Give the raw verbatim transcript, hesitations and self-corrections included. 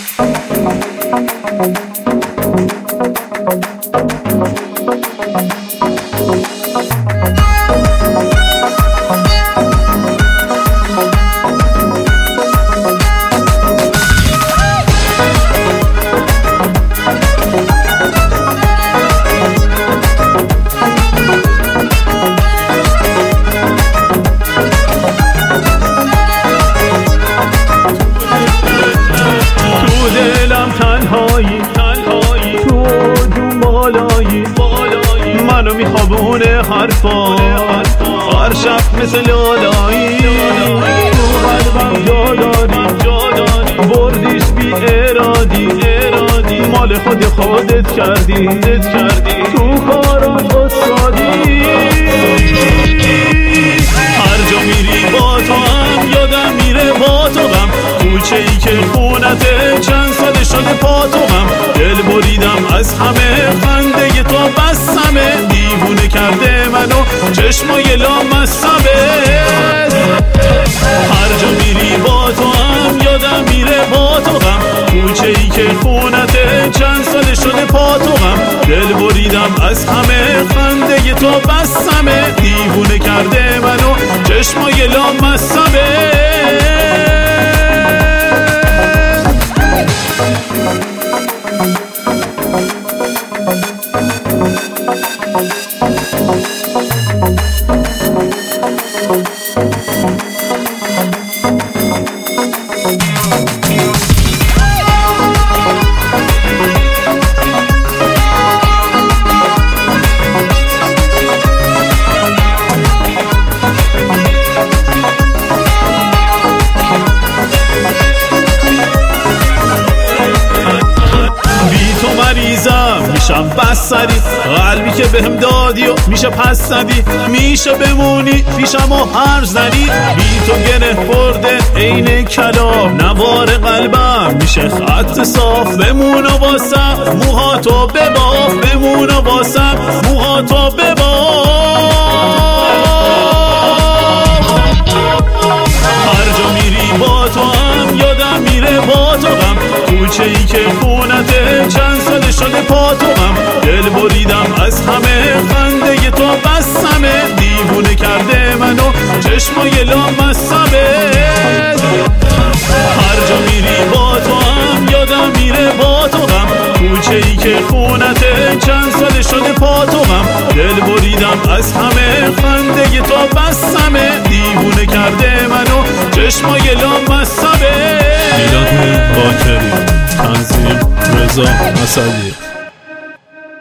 منو میخوابونه حرفا هر شب مثل لالایی تو قلبم جا داری بردیش بی ارادی مال خود خودت کردی تو کارات استادی هر جا میری با تو هم یادم میره با تو غم کوچه ای که خونته چند سال شده پا تو غم دل بریدم از همه خنده تو بسمه دیوونه کرده منو چشمای لامصبه هر جا میری با تو هم یادم میره با تو غم کوچه ای که خونته چند سال شده پا تو غم دل بریدم از همه خنده تو بسمه دیوونه کرده منو چشمای لامصبه میشم بس سری قلبی که بهم دادی و میشه پس زدی میشه بمونی پیشم و حرف زنی بی تو گره برده عین کلام نوار قلبم میشه خط صاف بمون و واسم موهاتو بباف بمون و واسم موهاتو بباف هر جا میری با تو هم یادم میره با تو غم کوچه ای که خونته چند سال شده پا تو غم دل بریدم از همه خنده تو بسمه دیوونه کرده منو چشمای لامصبه هر جا میری با تو هم یادم میره با تو غم کوچه ای که خونته چند سال شده پا تو غم دل بریدم از همه خنده تو بسمه دیوونه کرده منو چشمای لامصبه میلاد باکری تنظیم رضا اسدی